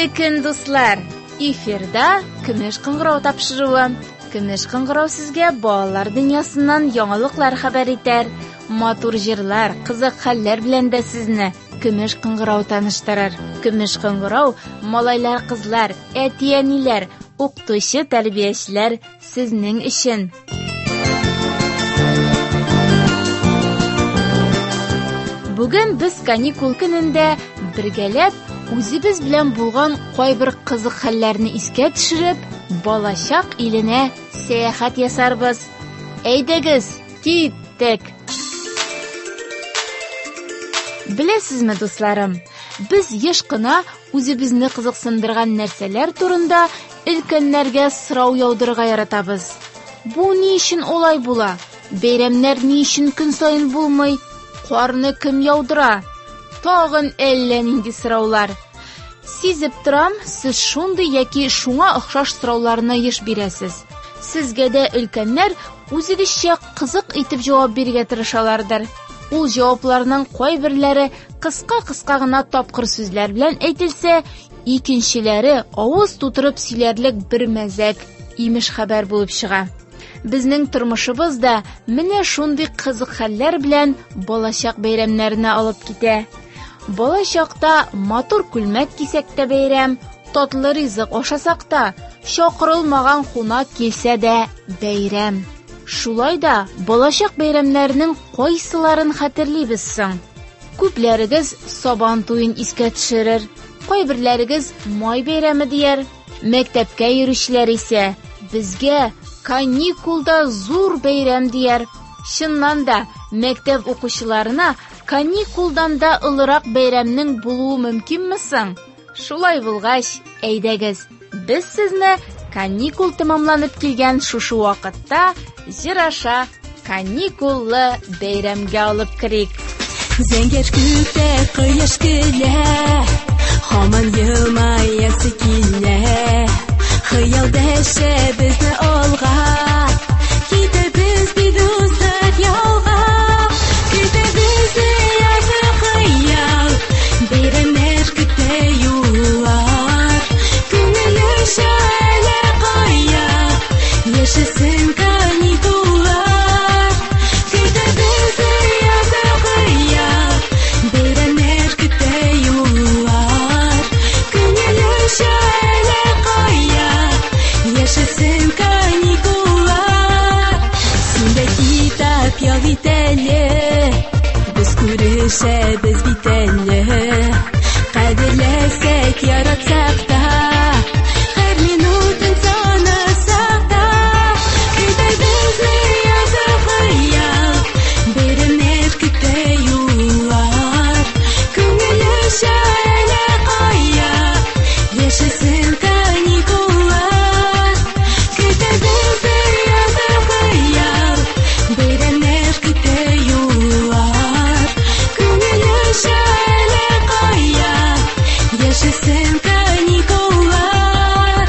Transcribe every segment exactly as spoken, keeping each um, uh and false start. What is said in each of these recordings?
Хәерле көн, дуслар! Эфирда Көмеш кыңгырау тапшыруы. Көмеш кыңгырау сезгә балалар дөньясыннан яңалыклар хәбәр итәр. Матур җырлар, кызык хәлләр белән дә сезне Көмеш кыңгырау таныштырыр. Көмеш кыңгырау малайлар, кызлар, әти-әниләр, укытучы, тәрбиячеләр сезнең өчен. Бүген без каникул көнендә бергәләп үзебез белән булган кайбер кызык хәлләрне искә төшереп, балачак иленә сәяхәт ясарбыз. Әйдәгез, киттек! Беләсезме, дусларым, без еш кына үзебезне кызыксындырган нәрсәләр турында өлкәннәргә сорау яудырырга яратабыз. Бу ни өчен олай була? Бәйрәмнәр ни өчен көн саен булмый? Карны кем яудыра? Тагын әллә нинди сораулар. Сизеп торам, сез шундый яки шуңа охшаш сорауларны еш бирәсез. Сезгә дә өлкәннәр үзегезчә кызык итеп җавап бирергә тырышалардыр. Ул җавапларның кайберләре кыска-кыска гына тапкыр сүзләр белән әйтелсә, икенчеләре авыз тутырып сөйләрлек бер мәзәк, имеш хәбәр булып чыга. Безнең тормышыбыз да менә шундый кызык хәлләр белән балачак бәйрәмнәренә алып китә. Балачакта матур күлмәк кисәк тә бәйрәм, татлы ризык ашасак та, чакырылмаган кунак килсә дә бәйрәм. Шулай да балачак бәйрәмнәренең кайсыларын хәтерлибез соң? Күпләрегез сабан туен искә төшерер, кайберләрегез май бәйрәме дияр. Мәктәпкә йөрүчеләр исә безгә каникулда зур бәйрәм дияр. Чыннан да мәктәп укучыларына каникулдан да ылырак бәйрәмнең булуы мөмкинме соң? Шулай булгач, әйдәгез, без сезне каникул тәмамланып килгән шушы вакытта җыраша каникуллы бәйрәмгә алып керик. Зәңгәр күктә кояш көлә, һаман елмаясы килә. Хыялдәшә безне алга, китәбез бит узар ялга. Китәбез язгы хыял, бәйрәмнәр көтә юллар. Күңеле шәлә кая, яшәсен каникуллар. Китәбез язгы хыял, бәйрәмнәр көтә юллар. Күңеле шәлә кая, яшәсен каникуллар. Синдә китап ял бит әле, без күрешәбез бит әле. Кадерләсәк, яратсак та, һәр минутын санасак та. Китәбез язгы хыял, бәйрәмнәр көтә юллар. Күңеле шәлә кая, яшәсен каникуллар. Китәбез язгы хыял, бәйрәмнәр көтә юллар. Күңеле шәлә кая, яшәсен каникуллар.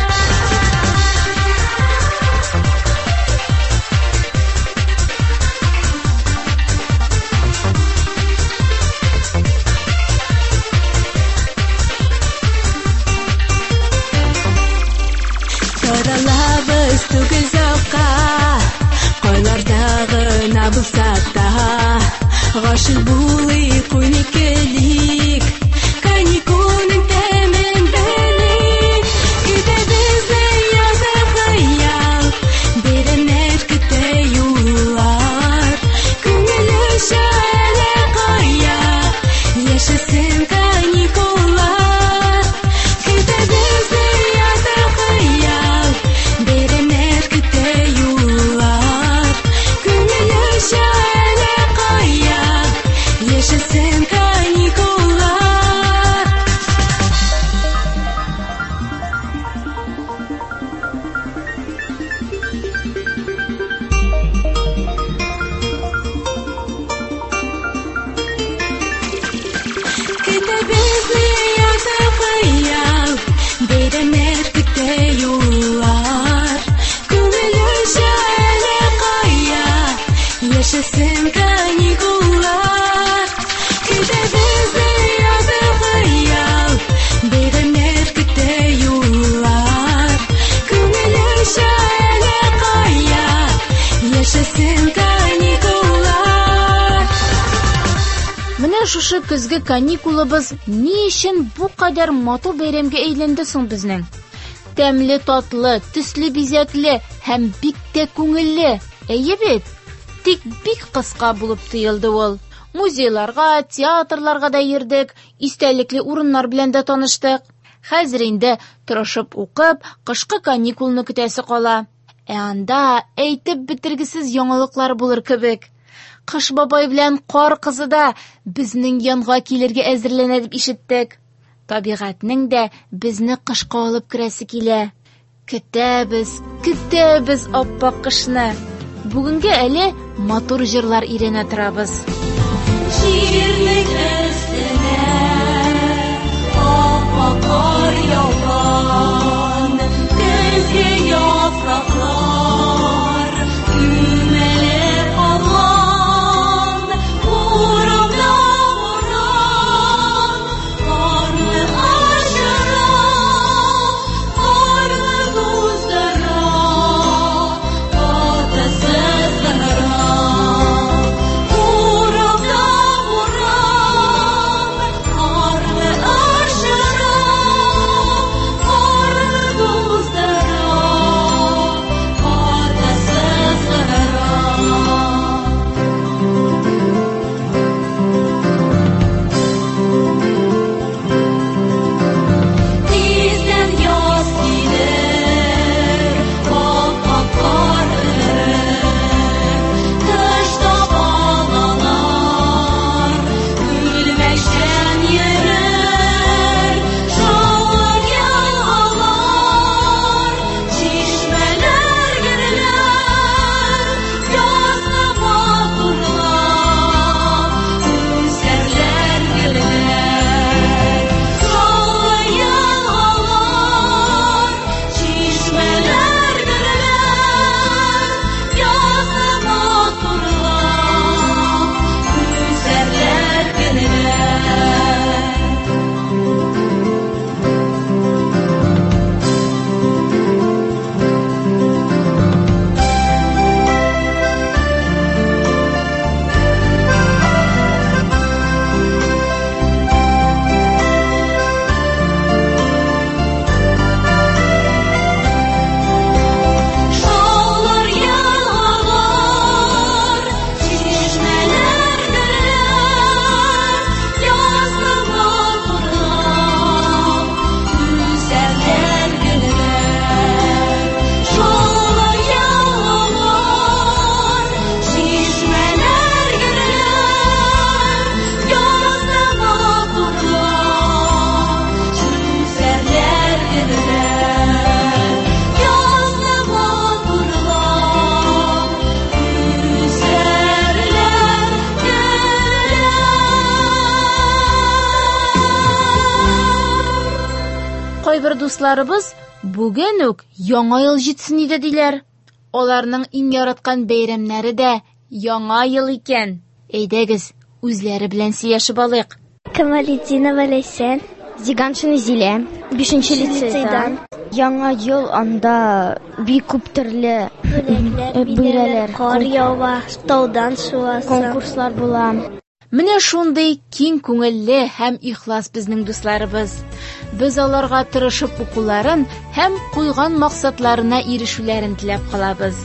Таралабыз түгел закка, кайлардагы набылсак та. Гашык булыйк, уйныйк, көлик, каникулның тәмен белик. Китәбез язгы хыял, бәйрәмнәр көтә юллар. Күңеле шәлә кая, яшәсен каникуллар. Китәбез язгы хыял, бәйрәмнәр көтә юллар. Күңеле шәлә кая, яшәсен каникуллар. яшәсен каникуллар. Менә шушы көзге каникулыбыз ни өчен бу кадәр матур бәйрәмгә әйләнде соң безнең? Тәмле, татлы, төсле, бизәкле һәм бик тә күңелле. Әйе бит? Тик бик кыска булып тоелды ул. Музейларга, театрларга да йөрдек, истәлекле урыннар белән дә таныштык. Хәзер инде тырышып укып, кышкы каникулны көтәсе кала. Ә анда әйтеп бетергесез яңалыклар булыр кебек. Кыш бабай белән кар кызы да безнең янга килергә әзерләнә дип ишеттек. Табигатьнең дә безне кышка алып керәсе килә. Көтәбез, көтәбез аппак кышны. Бүгенгә әле матур җырлар иренә торабыз. Җирнең өстенә аппак кар яуган, көзге яфраклар күмәлеп алган. Урамда буран, карны ачыра, карны туздыра, катысыз гына. Урамда буран, карны ачыра, карны туздыра, катысыз гына. Тиздән яз килер, аппак кар өрер, тышта балалар үлмәшән йөрер. Шавыр ялгалар, чишмәләр гөрләр, язны матурлап үсәрләр гөлләр. Шавыр ялгалар, чишмәләр гөрләр, язны матурлап үсәрләр гөлләр. Шаулар ялгалар, чишмәләр гөрләр, язны матурлап үсәрләр гөлләр. Шаулар ялгалар, чишмәләр гөрләр, язны матурлап үсәрләр гөлләр. Язны матурлап үсәрләр гөлләр. Кайбер дусларыбыз бүген үк яңа ел җитсен иде диләр. Аларның иң яраткан бәйрәмнәре дә яңа ел икән. Әйдәгез, үзләре белән сөйләшеп алыйк. Камалетдинова Ләйсән, Зиганшина Зилә, бишенче лицейдан. Яңа ел анда бик күп төрле бәйрәмнәр, кар ява, таудан суасы, конкурслар була. Менә шундый киң күңелле һәм ихлас безнең дусларыбыз. Без аларга тырышып укуларын һәм куйган максатларына ирешүләрен теләп калабыз.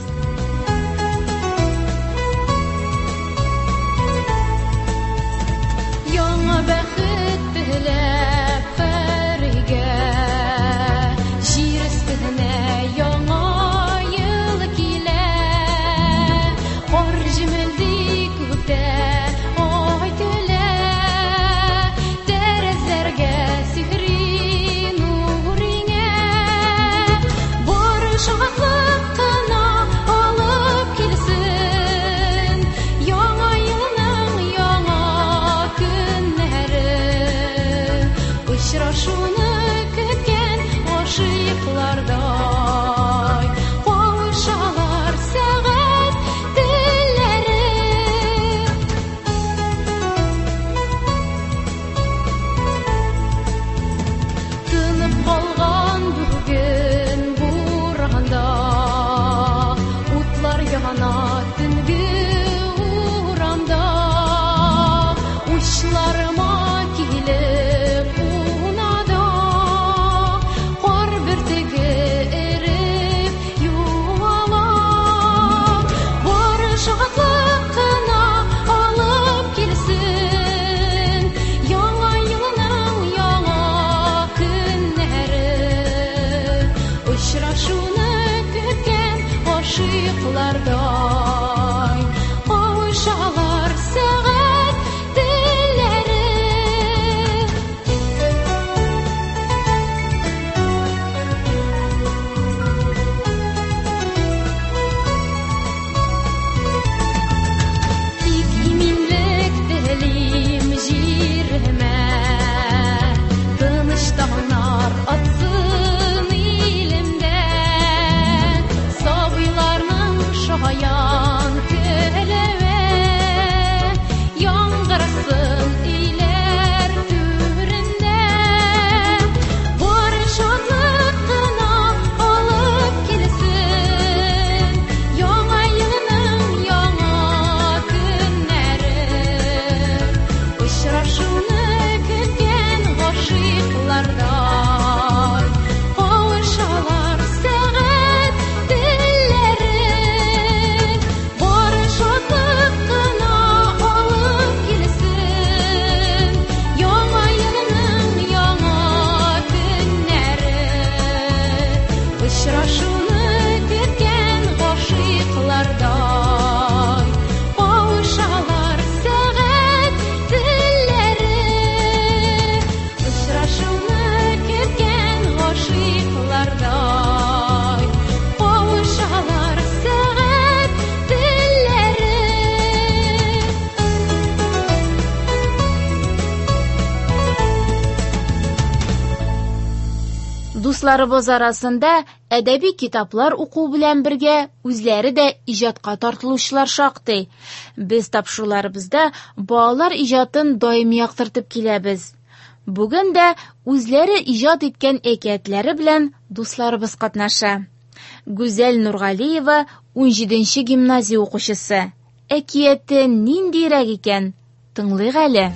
Яңа бәхет теләп Фәригә, җир өстенә яңа ел килә. Кар җимелди күктә, ай көлә, тәрәзәләргә сихри нурыңа. Бар шатлык кына яна төнге урамда, учларыма килеп унада, кар бөртеге эреп юала, бары шатлык кына алып килсен, яңа елның яңа көннәре, очрашуны көткән гашыйклардай кавышалар сәгать телләре. Тик иминлек телим җиремә, тыныч таңнар атсын илемдән, сабыйларның шаян көләве, яңгырсын иләр түрендә, бары шатлык кына алып килсен, яңа елның яңа көннәре, очрашуны көткән гашыйклардай кавышалар сәгать телләре, бары шатлык кына алып килсен, яңа елның яңа көннәре, очрашуны көткән гашыйклардай кавышалар сәгать телләре, очрашуны көткән гашыйклардай кавышалар сәгать телләре. Дусларыбыз арасында әдәби китаплар уку белән бергә үзләре дә иҗатка тартылучылар шактый. Без тапшыруларыбызда балалар иҗатын даими яктыртып киләбез. Бүген дә үзләре иҗат иткән әкиятләре белән дусларыбыз катнаша. Гүзәл Нургалиева унҗиденче гимназия укучысы. Әкияте ниндирәк икән? Тыңлыйк әле.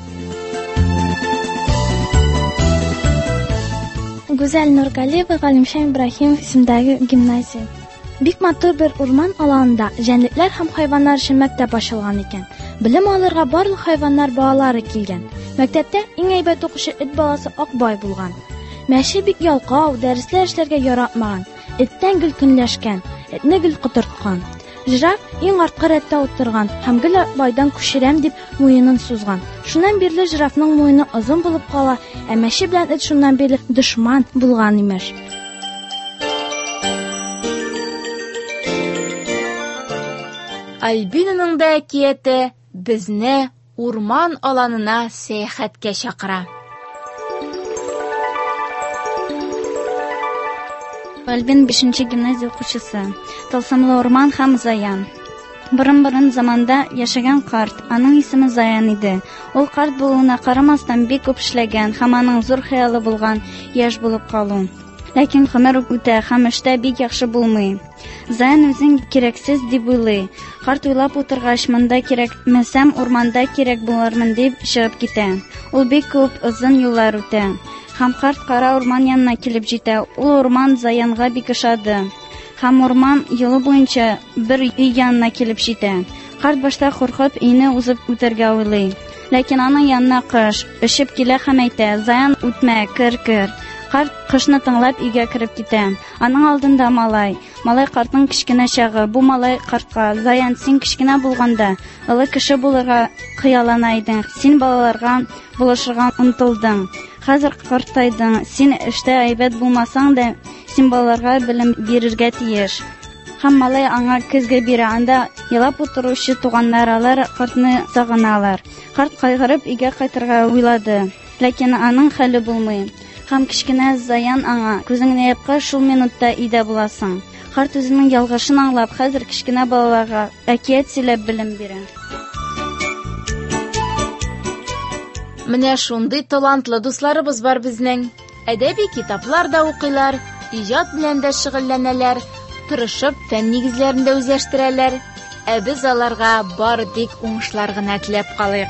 Гүзәл Нургалиева Галимшан Ибраһимов исемендәге гимназия. Бик матур бер урман аланында җәнлекләр һәм хайваннар өчен мәктәп ачылган икән. Белем алырга барлык хайваннар балалары килгән. Мәктәптә иң әйбәт укучы эт баласы Акбай булган. Мәше бик ялкау, дәресләр эшләргә яратмаган. Эттән гел көнләшкән, этне гел котырткан. Жираф иң артка рәттә утырган һәм гел Акбайдан күчерәм дип муенын сузган. Шуннан бирле жирафның муены озын булып кала, ә мәше белән эт шуннан бирле дошман булган имеш. Альбинаның да әкияте безне урман аланына сәяхәткә чакыра. Альбин бишенче гимназия укучысы. Тылсымлы урман һәм Заян. Борын-борын заманда яшәгән карт, аның исеме Заян иде. Ул карт булуына карамастан бик күп эшләгән һәм аның зур хыялы булган яшь булып калу. Ләкин гомер үтә һәм эштә бик яхшы булмый. Заян үзен кирәксез дип уйлый. Карт уйлап утыргач, монда кирәкмәсәм, урманда кирәк булырмын дип чыгып китә. Ул бик күп озын юллар үтә. Һәм карт кара урман янына килеп җитә. Ул урман Заянга бик ошады. Һәм урман юлы буенча бер өй янына килеп җитә. Карт башта куркып өйне узып үтәргә уйлый. Ләкин аның янына кыш очып килә һәм әйтә: "Заян, үтмә, кер, кер." Карт кышны тыңлап өйгә кереп китә. Аның алдында малай. Малай картның кичкенә чагы. Бу малай картка: "Заян, син кичкенә булганда олы кеше булырга хыяллана идең. Син балаларга булышырга омтылдың. Хәзер картайдың. Син эштә әйбәт булмасаң да, син балаларга белем бирергә тиеш." Һәм малай аңа көзгә бирә. Анда елап утыручы туганнар алар картны сагыналар. Карт кайгырып өйгә кайтырга уйлады. Ләкин аның хәле булмый. Һәм кичкенә Заян аңа: "Күзеңне япкач, шул минутта өйдә буласың." Карт үзенең ялгышын аңлап, хәзер кичкенә балаларга әкият сөйләп белем бирә. Менә шундый талантлы дусларыбыз бар безнең. Әдәби китаплар да укыйлар, иҗат белән дә шөгыльләнәләр, тырышып фән нигезләрендә үзләштерәләр. ә без аларга бары тик уңышлар гына теләп калыйк.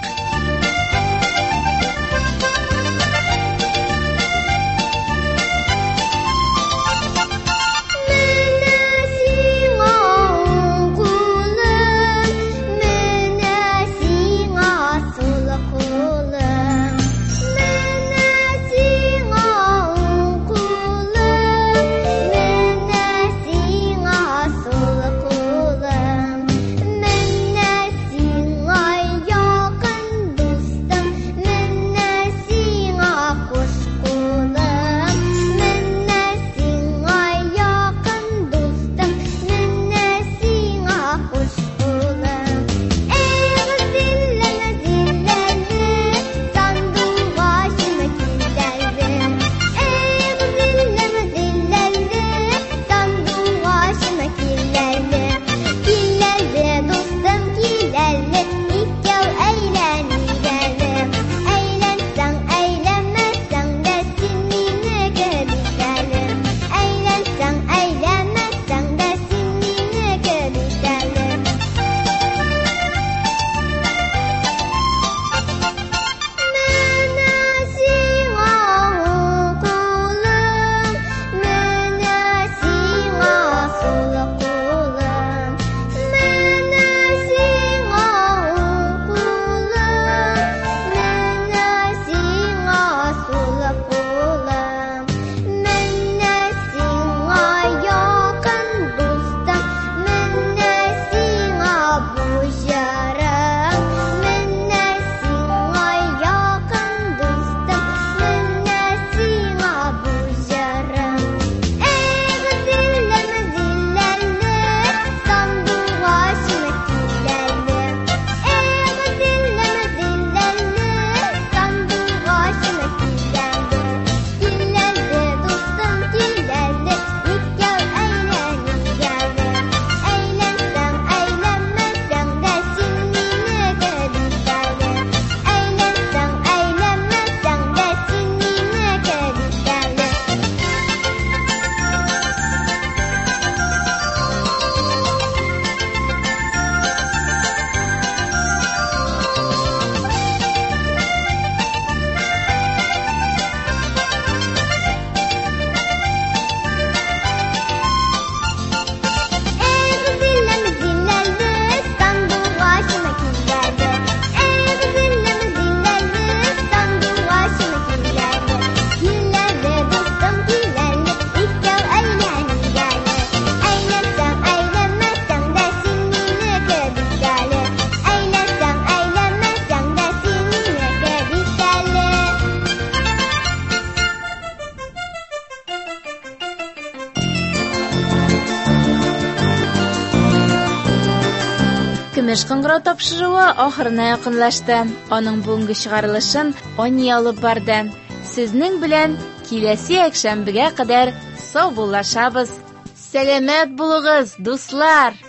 Көмеш кыңгырау тапшыруы ахырына якынлашты. Аның бүгенге чыгарылышын Ани алып барды. Сезнең белән киләсе якшәмбегә кадәр сау булашабыз. Сәламәт булыгыз, дуслар!